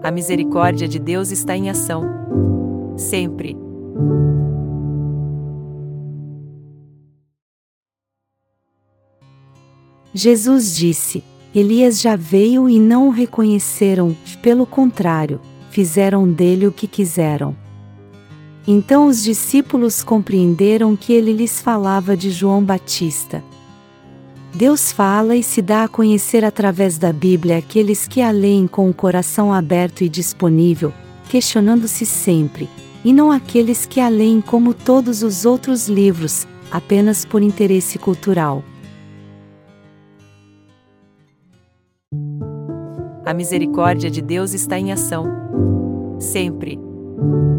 A misericórdia de Deus está em ação. Sempre. Jesus disse: Elias já veio e não o reconheceram, pelo contrário, fizeram dele o que quiseram. Então os discípulos compreenderam que ele lhes falava de João Batista. Deus fala e se dá a conhecer através da Bíblia àqueles que a leem com o coração aberto e disponível, questionando-se sempre, e não àqueles que a leem como todos os outros livros, apenas por interesse cultural. A misericórdia de Deus está em ação. Sempre.